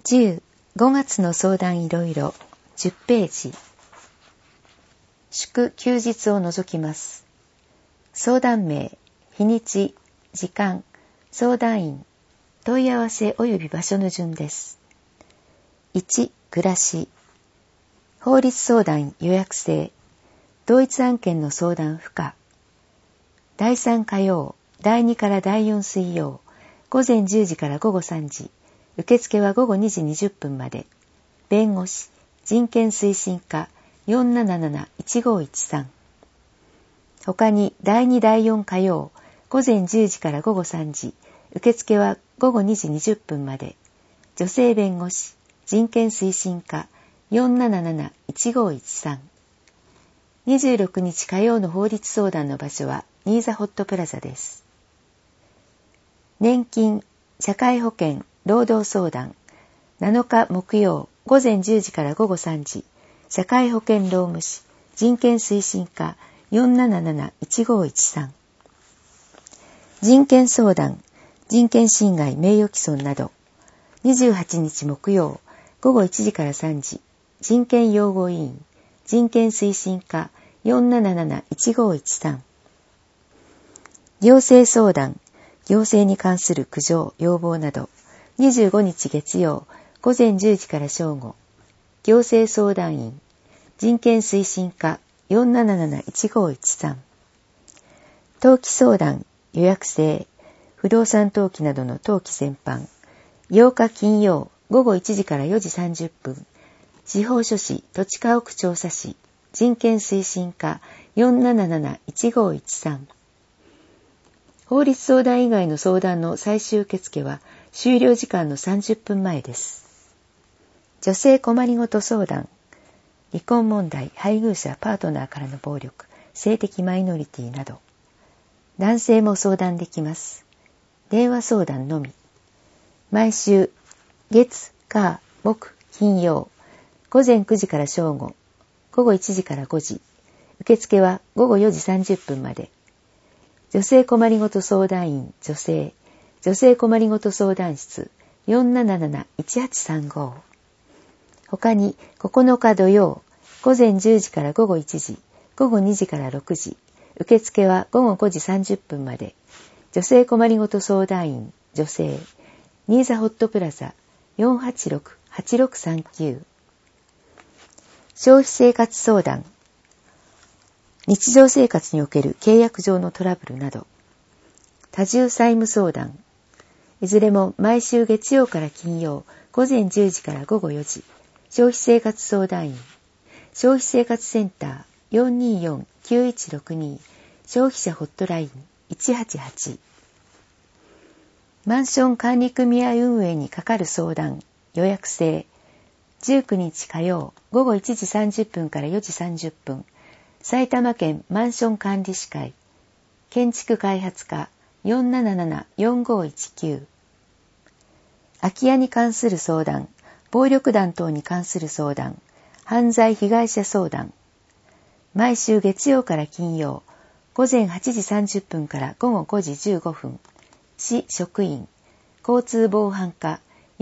10、5月の相談いろいろ、10ページ。祝休日を除きます。相談名、日にち、時間、相談員、問い合わせ及び場所の順です。1、暮らし。法律相談予約制。同一案件の相談不可。第3火曜、第2から第4水曜、午前10時から午後3時。受付は午後2時20分まで。弁護士、人権推進課 477-1513。他に第2第4火曜、午前10時から午後3時。受付は午後2時20分まで。女性弁護士、人権推進課 477-1513。26日火曜の法律相談の場所はニーザホットプラザです。年金、社会保険、労働相談。7日木曜、午前10時から午後3時。社会保険労務士、人権推進課 477-1513。人権相談、人権侵害名誉毀損など。28日木曜、午後1時から3時。人権擁護委員、人権推進課 477-1513。行政相談、行政に関する苦情、要望など。25日月曜、午前10時から正午。行政相談員、人権推進課 477-1513。登記相談、予約制、不動産登記などの登記全般。8日金曜、午後1時から4時30分。司法書士土地家屋調査士、人権推進課 477-1513。法律相談以外の相談の最終受付は終了時間の30分前です。女性困りごと相談、離婚問題、配偶者、パートナーからの暴力、性的マイノリティなど。男性も相談できます。電話相談のみ。毎週、月、火、木、金曜、午前9時から正午、午後1時から5時。受付は午後4時30分まで。女性困りごと相談員、女性困りごと相談室 477-1835。他に9日土曜、午前10時から午後1時、午後2時から6時。受付は午後5時30分まで。女性困りごと相談員、女性、ニーザホットプラザ 486-8639。消費生活相談、日常生活における契約上のトラブルなど。多重債務相談、いずれも毎週月曜から金曜、午前10時から午後4時。消費生活相談員、消費生活センター 424-9162。消費者ホットライン188。マンション管理組合運営にかかる相談、予約制。19日火曜、午後1時30分から4時30分。埼玉県マンション管理士会、建築開発課 477-4519。空き家に関する相談、暴力団等に関する相談、犯罪被害者相談。毎週月曜から金曜、午前8時30分から午後5時15分。市職員、交通防犯課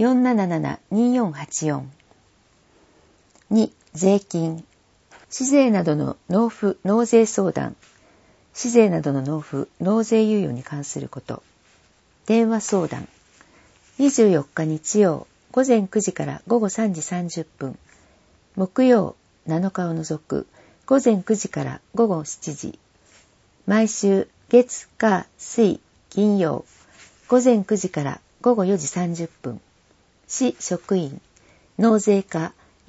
477-2484。2、税金。市税などの納付・納税相談。市税などの納付・納税猶予に関すること。電話相談。24日日曜、午前9時から午後3時30分。木曜、7日を除く、午前9時から午後7時。毎週、月、火、水、金曜、午前9時から午後4時30分。市職員、納税課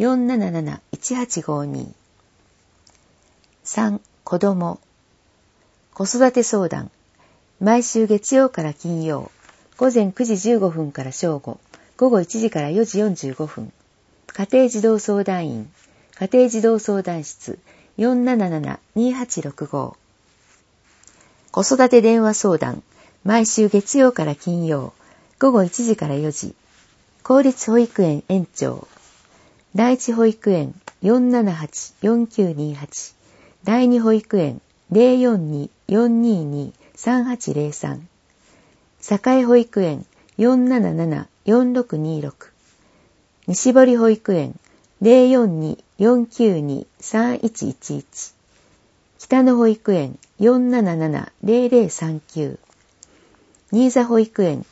477-1852。3、子ども。子育て相談。毎週月曜から金曜、午前9時15分から正午、午後1時から4時45分。家庭児童相談員、家庭児童相談室 477-2865。子育て電話相談。毎週月曜から金曜、午後1時から4時。公立保育園園長。第一保育園 478-4928。第二保育園 042-422-3803。境保育園 477-4626。 西堀保育園 042-492-3111 北野保育園 477-0039 新座保育園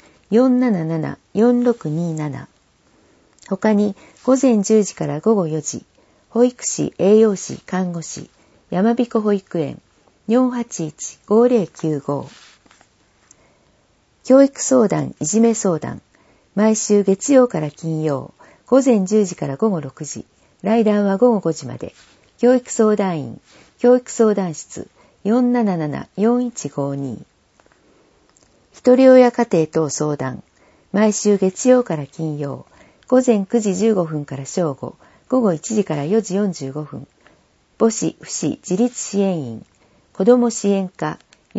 477-4627 他に午前10時から午後4時保育士、栄養士、看護師山彦保育園 481-5095 教育相談、いじめ相談毎週月曜から金曜午前10時から午後6時来談は午後5時まで教育相談員教育相談室 477-4152 ひとり親家庭等相談毎週月曜から金曜午前9時15分から正午午後1時から4時45分母子父子自立支援員子ども支援課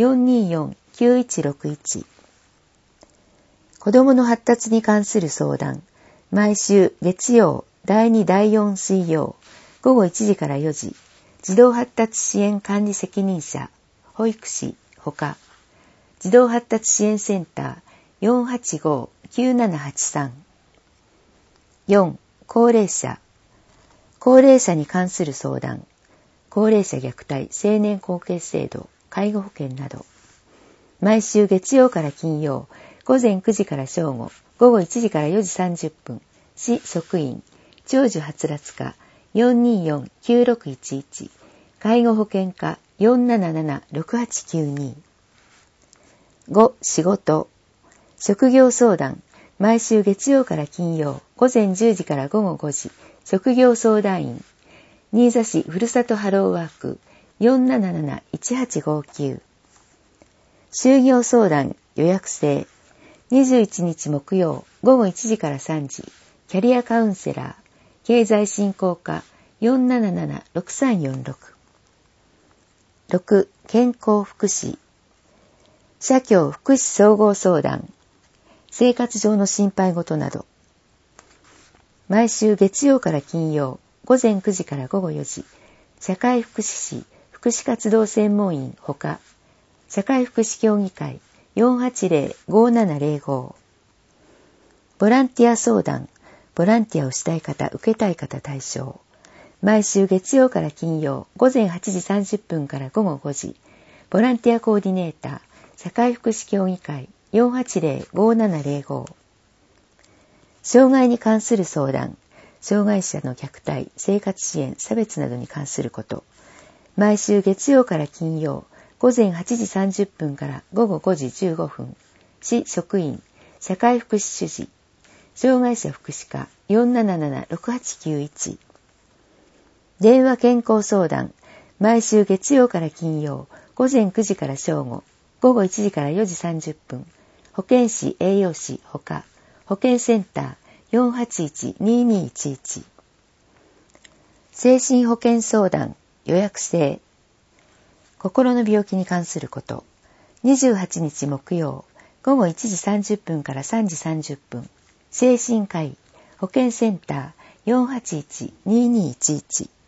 424-9161 子どもの発達に関する相談毎週月曜第2第4水曜午後1時から4時児童発達支援管理責任者保育士ほか児童発達支援センター 485-9783 4. 高齢者に関する相談高齢者虐待成年後継制度介護保険など毎週月曜から金曜午前9時から正午午後1時から4時30分市職員長寿はつらつ課 424-9611 介護保険課 477-6892 5. 仕事職業相談毎週月曜から金曜午前10時から午後5時職業相談員新座市ふるさとハローワーク 477-1859 就業相談予約制21日木曜午後1時から3時キャリアカウンセラー経済振興課 477-6346 6. 健康福祉社協福祉総合相談生活上の心配事など毎週月曜から金曜午前9時から午後4時社会福祉士福祉活動専門員ほか社会福祉協議会 480-5705 ボランティア相談ボランティアをしたい方受けたい方対象毎週月曜から金曜午前8時30分から午後5時ボランティアコーディネーター社会福祉協議会 480-5705 障害に関する相談障害者の虐待生活支援差別などに関すること毎週月曜から金曜午前8時30分から午後5時15分市職員社会福祉主事障害者福祉課 477-6891 電話健康相談毎週月曜から金曜午前9時から正午午後1時から4時30分保健師栄養士ほか保健センター 481-2211 精神保健相談予約制心の病気に関すること28日木曜午後1時30分から3時30分精神科医保健センター 481-2211